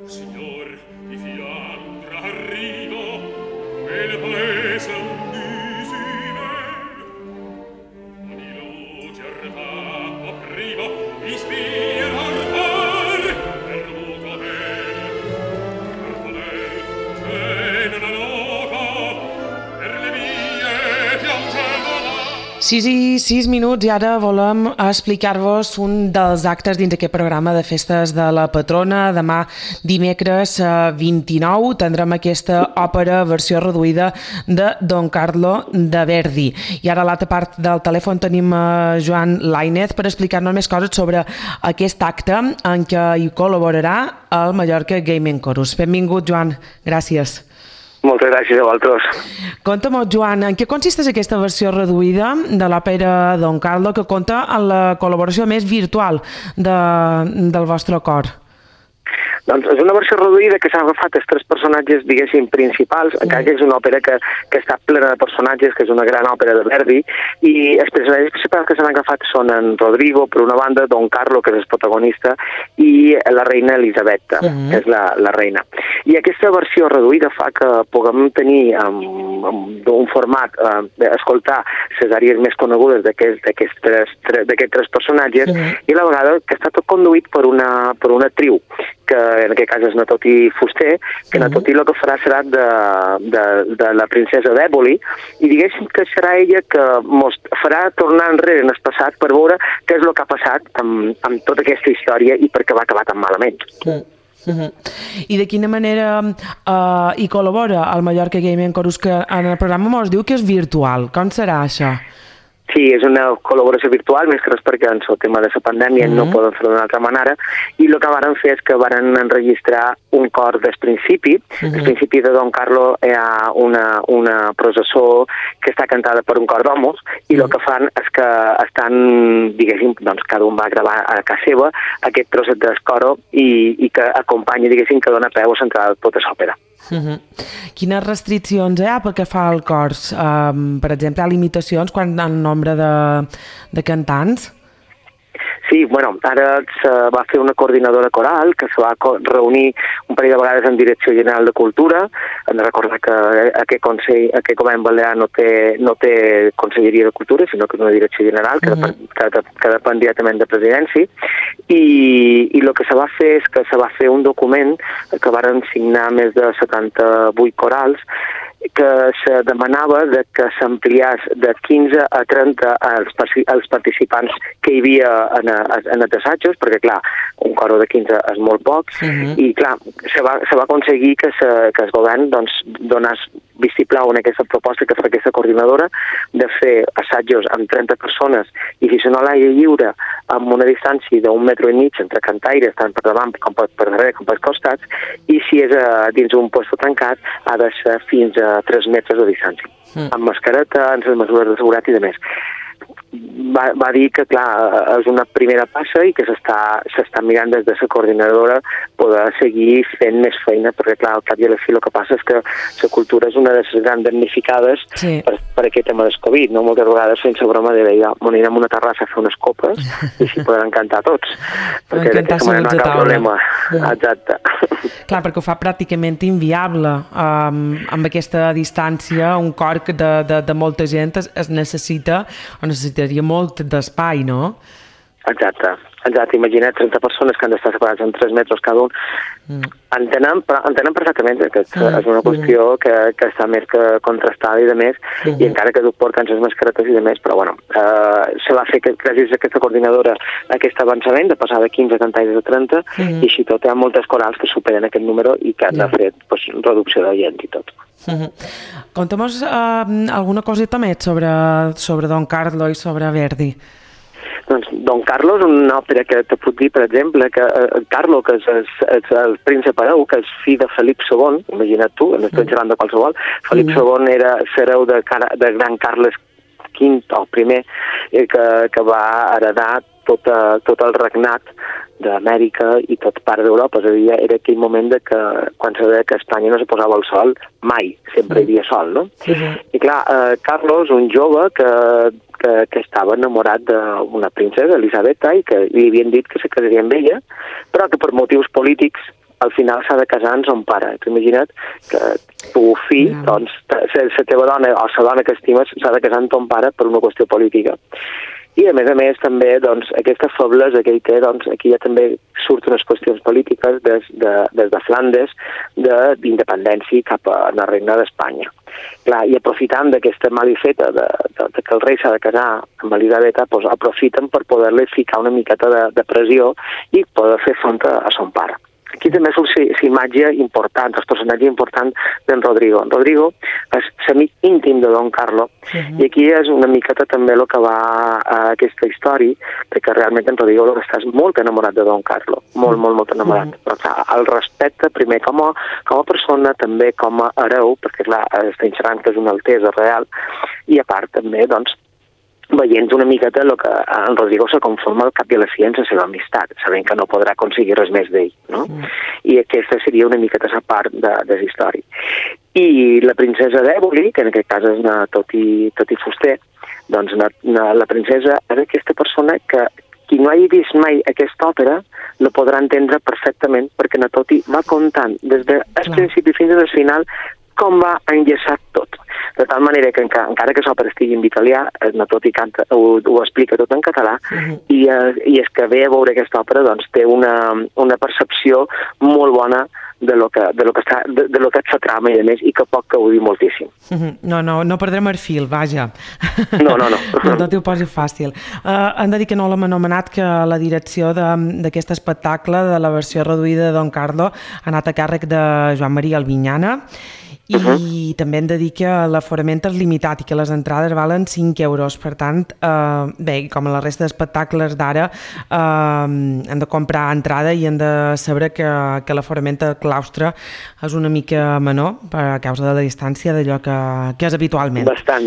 Signor, di Fiandra arrivo, quel paese invisibile. Ogni luce arreva, privo, ispira ardor, perduto c'è una loca, per le vie piangendo là. 6:06 i ara volem explicar-vos un dels actes dins aquest programa de festes de la patrona. Demà, dimecres 29, tindrem aquesta òpera versió reduïda de Don Carlo de Verdi. I ara a l'altra part del telèfon tenim Joan Lainez per explicar-nos més coses sobre aquest acte en què hi col·laborarà el Mallorca Gaming Chorus. Benvingut, Joan. Gràcies. Moltes gràcies a vosaltres. Conta'm, Joan, en què consisteix aquesta versió reduïda de l'òpera Don Carlo que compta amb la col·laboració més virtual del vostre cor? Doncs és una versió reduïda que s'han agafat els tres personatges, diguéssim, principals, encara que és una òpera que està plena de personatges, que és una gran òpera de Verdi, i els personatges principals que s'han agafat són en Rodrigo, per una banda, Don Carlo, que és el protagonista, i la reina Elisabetta, que és la reina. I aquesta versió reduïda fa que puguem tenir un format, escoltar les àrees més conegudes d'aquests tres personatges, i a la vegada que està tot conduït per una triu, que en aquest cas és Natoti Fuster, que Natoti el que farà serà de la princesa d'Éboli, i diguéssim que serà ella que ens farà tornar enrere en el passat per veure què és el que ha passat amb tota aquesta història i per què va acabar tan malament. I de quina manera hi col·labora el Mallorca Gaming Chorus, que en el programa ens diu que és virtual? Com serà això? Sí, és una col·laboració virtual, més que res perquè en el tema de la pandèmia no poden fer d'una altra manera, i el que varen fer és que varen enregistrar un cor del principi. Al principi de Don Carlo hi ha una processó que està cantada per un cor d'homes, i el que fan és que estan, diguéssim, doncs cada un va gravar a casa seva aquest trosset d'escoro i que acompanya, diguéssim, que dona peu a centrar tota l'òpera. Quines restriccions hi ha pel que fa al cors? Per exemple, hi ha limitacions quant al nombre de cantants? Sí, bueno, ara se va fer una coordinadora coral que se va reunir un parell de vegades en Direcció General de Cultura. Hem de recordar que aquest govern balear no té Conselleria de Cultura, sinó que és una Direcció General que depèn directament de Presidència. I el que se va fer és que se va fer un document que varen signar més de 78 corals, que se demanava que s'ampliés de 15 a 30 els participants que hi havia en els assajos, perquè, clar, un coro de 15 és molt poc, i, clar, se va aconseguir que el govern donés vistiplau en aquesta proposta que fa aquesta coordinadora de fer assajos amb 30 persones i si són a l'aire lliure amb una distància d'1,5 metre entre cantaires, tant per davant com per darrere com pels costats, i si és dins un lloc tancat ha de ser fins a 3 metres de distància, amb mascareta, amb les mesures de seguretat i de més. Va dir que, clar, és una primera passa i que s'està mirant des de la coordinadora poder seguir fent més feina, perquè, clar, al cap i a la fi el que passa és que la cultura és una de les grans damnificades per aquest tema del Covid, no? Moltes vegades fent la broma de dir, anirem a una terrassa a fer unes copes i així podran cantar tots, perquè d'aquesta manera no hi ha cap problema. Exacte. Clar, perquè ho fa pràcticament inviable. Amb aquesta distància, un cor de molta gent es necessita o necessitaria molt d'espai, no? Exacte. Imagina't 30 persones que han d'estar separats en 3 metres cada un. Entenem perfectament que és una qüestió que està més que contrastada i de més, i encara que tu porten les mascaretes i de més, però bueno, se va fer gràcies a aquesta coordinadora aquest avançament de passar de 15 cantaires a 30, i així tot hi ha moltes corals que superen aquest número i que han de fer reducció de gent i tot. Conta'm alguna coseta més sobre Don Carlo i sobre Verdi. Doncs Don Carlo és una òpera que te puc dir, per exemple, que Carlo, que és el príncep hereu, que és fill de Felip II, imagina't tu, no estem xerrant de qualsevol, Felip II era l'hereu de gran Carles V, el primer, que va heredar tot el regnat d'Amèrica i tot part d'Europa. És a dir, era aquell moment que quan se deia que a Espanya no se posava el sol, mai, sempre hi havia sol, no? I clar, Carlos, un jove que estava enamorat d'una princesa, Elisabetta, i que li havien dit que se casaria amb ella, però que per motius polítics al final s'ha de casar amb son pare. Tu imagina't que tu, fill, doncs, la teva dona o la dona que estimes s'ha de casar amb ton pare per una qüestió política. I, a més, també, doncs, aquesta feblesa que ell té, doncs, aquí ja també surten unes qüestions polítiques des de Flandes d'independència cap a la reina d'Espanya. Clar, i aprofitant d'aquesta malifeta que el rei s'ha de casar amb Elisabeta, doncs aprofiten per poder-li ficar una miqueta de pressió i poder fer front a son pare. Aquí també és la imatge important, el personatge important d'en Rodrigo. En Rodrigo és l'amic íntim de Don Carlo, i aquí és una miqueta també el que va a aquesta història, perquè realment en Rodrigo el que està és molt enamorat de Don Carlo, molt enamorat. Però clar, el respecte primer com a persona, també com a hereu, perquè clar, estem xerrant que és una altesa real, i a part també, doncs, veient una miqueta el que en Rodrigo se conforma al cap i a la fi en la seva amistat, sabent que no podrà aconseguir res més d'ell, no? I aquesta seria una miqueta la part de la història. I la princesa d'Éboli, que en aquest cas és una Toti Fuster, doncs la princesa és aquesta persona que qui no hagi vist mai aquesta òpera la podrà entendre perfectament, perquè na Toti va contant des del principi fins al final com va enllaçat tot. De tal manera que encara que l'òpera estigui en italià, na Toti canta, ho explica tot en català, i és que ve a veure aquesta òpera doncs té una percepció molt bona de lo que és la trama i a més, i que pot gaudir moltíssim. No perdrem el fil, vaja. No. No t'ho posi fàcil. Hem de dir que no l'hem anomenat, que la direcció d'aquest espectacle, de la versió reduïda de Don Carlo, ha anat a càrrec de Joan Maria Albinyana, i també hem de dir que l'aforament és limitat i que les entrades valen 5 euros. Per tant, bé, com a la resta d'espectacles d'ara, hem de comprar entrada i hem de saber que l'aforament al claustre és una mica menor a causa de la distància d'allò que és habitualment. Bastant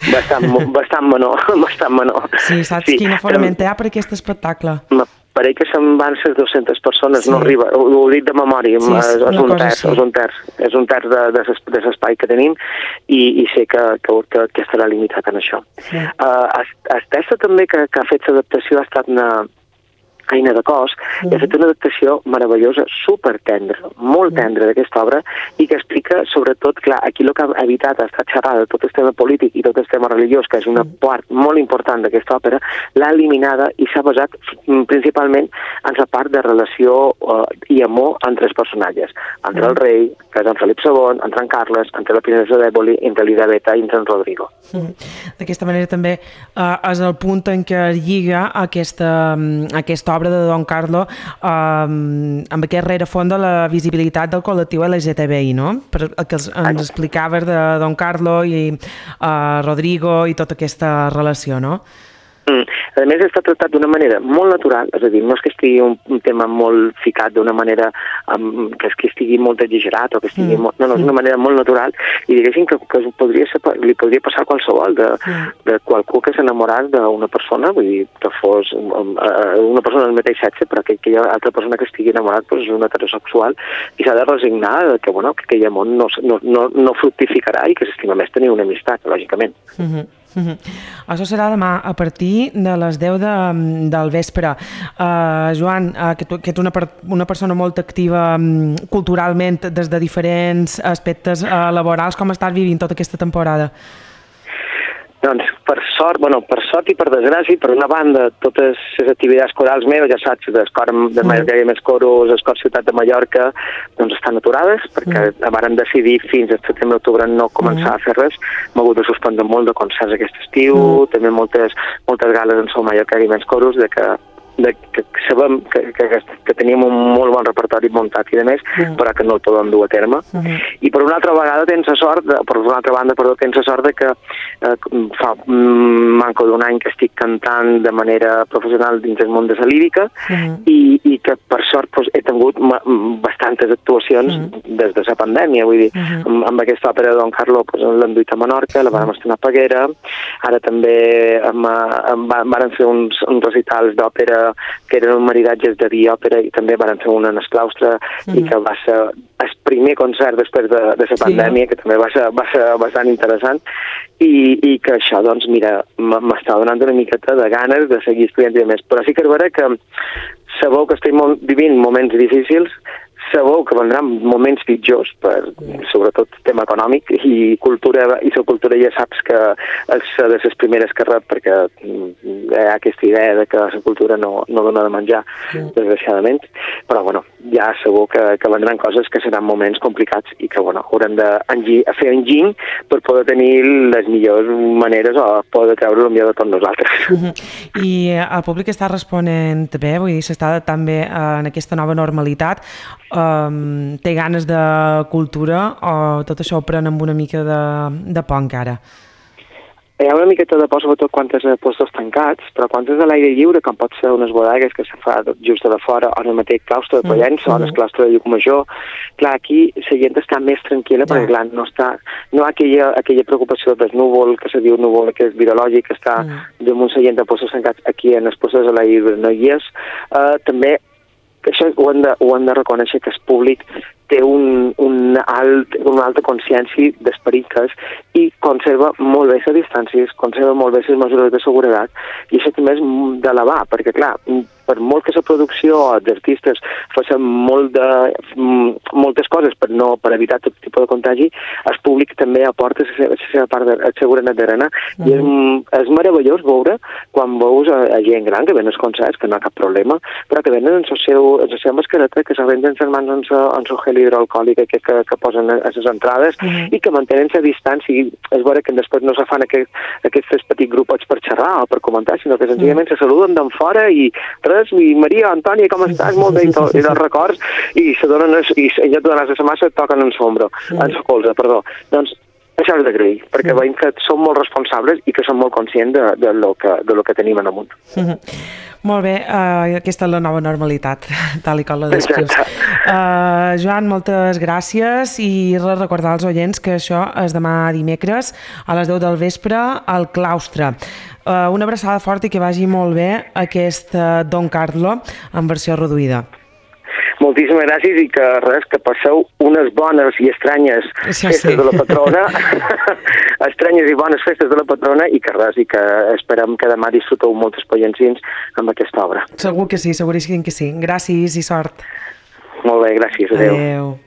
menor. Sí, saps quin aforament hi ha per aquest espectacle? Pareix que se'n van ser 200 persones, no arriba, ho dic de memòria, és un terç de l'espai que tenim, i sé que estarà limitat en això. El text també que ha fet l'adaptació ha estat Aina de Cos, i ha fet una adaptació meravellosa, super tendra, molt tendra d'aquesta obra, i que explica, sobretot, clar, aquí el que ha evitat ha estat xerrar de tot el tema polític i tot el tema religiós, que és una part molt important d'aquesta òpera, l'ha eliminada i s'ha basat principalment en la part de relació i amor entre els personatges, entre el rei, que és en Felip II, entre en Carles, entre la princesa d'Éboli, entre Elisabeta i entre en Rodrigo. D'aquesta manera també és el punt en què lliga aquesta obra de Don Carlo amb aquest rerefons de la visibilitat del col·lectiu LGTBI, no? Per el que ens explicaves de Don Carlo i Rodrigo i tota aquesta relació, no? A més, està tractat d'una manera molt natural, és a dir, no és que estigui un tema molt ficat d'una manera que estigui molt exagerat o que estigui molt... No, és una manera molt natural, i diguéssim que li podria passar a qualsevol de qualcú que s'enamorés d'una persona, vull dir, que fos una persona del mateix sexe, però que aquella altra persona que estigui enamorat és una heterosexual, i s'ha de resignar que aquell amor no fructificarà i que s'estima més tenir una amistat, lògicament. Això serà demà a partir de les 10 del vespre. Joan, que tu ets una persona molt activa culturalment des de diferents aspectes laborals, com estàs vivint tota aquesta temporada? Doncs, per sort i per desgràcia, per una banda, totes les activitats corals meves, ja saps, l'escor de Mallorca més coros, l'escor Ciutat de Mallorca, doncs estan aturades, perquè varen decidir fins al setembre-octubre no començar a fer res. M'ha hagut de suspendre molt de concerts aquest estiu, també moltes gales en Sol Mallorca i menys coros, que sabem que teníem un molt bon repertori muntat i de més, però que no el podem dur a terme. I per una altra banda tens la sort que fa manco d'un any que estic cantant de manera professional dins el món de la lírica, i que per sort he tingut bastantes actuacions des de la pandèmia, vull dir, amb aquesta òpera de Don Carlo l'hem duit a Menorca, la vam estrenar a Peguera, ara també varen fer uns recitals d'òpera que eren maridatges de dia òpera, i també van fer una en el claustre, i que va ser el primer concert després de la pandèmia, que també va ser bastant interessant, i que això, doncs, mira, m'està donant una miqueta de ganes de seguir estudiant i de més. Però sí que és vera que sabeu que estem vivint moments difícils, sabeu que vendran moments pitjors, sobretot tema econòmic, i la cultura ja saps que és de les primeres que rep, perquè hi ha aquesta idea de que la cultura no dona de menjar, desgraciadament, però bueno, ja segur que vendran coses que seran moments complicats i que bueno, haurem de fer enginy per poder tenir les millors maneres o poder treure el millor de tots nosaltres. I el públic està responent bé, vull dir, s'està també en aquesta nova normalitat, té ganes de cultura o tot això ho pren amb una mica de por encara? Hi ha una miqueta de por, sobretot quan és a puestos tancats, però quan és a l'aire lliure, com pot ser unes bodegues que se fa just de fora, o en el mateix claustre de Pollença, o en el claustre de Llucmajor, clar, aquí la gent està més tranquil·la, perquè clar, no hi ha aquella preocupació del núvol, que se diu núvol, que és virològic, que està damunt la gent de puestos tancats, aquí en els puestos a l'aire lliure no hi és. També això ho hem de reconèixer, que el públic té una alta consciència d'esperit que és i conserva molt bé les distàncies, conserva molt bé les mesures de seguretat, i això també és d'elevar, perquè clar, per molt que la producció d'artistes facin moltes coses per evitar tot tipus de contagi, el públic també aporta la seva part de seguretat d'arena, i és meravellós veure quan veus a gent gran que ven als concerts, que no hi ha cap problema, però que venen en la seva mascareta, que s'arrengen les mans en el gel hidroalcohòlic que posen a les entrades i que mantenen la distància, i és vera que després no se fan aquests petits grupets per xerrar o per comentar, sinó que senzillament se saluden d'en fora i res, i Maria, Antònia, com estàs? Molt bé, i dels records, i en lloc de donar-se la massa toquen en l'ombra, en la colze, perdó. Doncs això és d'agrair, perquè veiem que som molt responsables i que som molt conscients de lo que tenim en amunt. Molt bé, aquesta és la nova normalitat, tal com la descrius. Joan, moltes gràcies, i recordar als oients que això és demà dimecres a les 10 del vespre al claustre. Una abraçada forta i que vagi molt bé aquest Don Carlo en versió reduïda. Moltíssimes gràcies, i que passeu unes bones i estranyes festes de la patrona, estranyes i bones festes de la patrona, i que esperem que demà disfruteu moltes pollencins amb aquesta obra. Segur que sí, seguríssim que sí. Gràcies i sort. Molt bé, gràcies. Adéu. Adéu.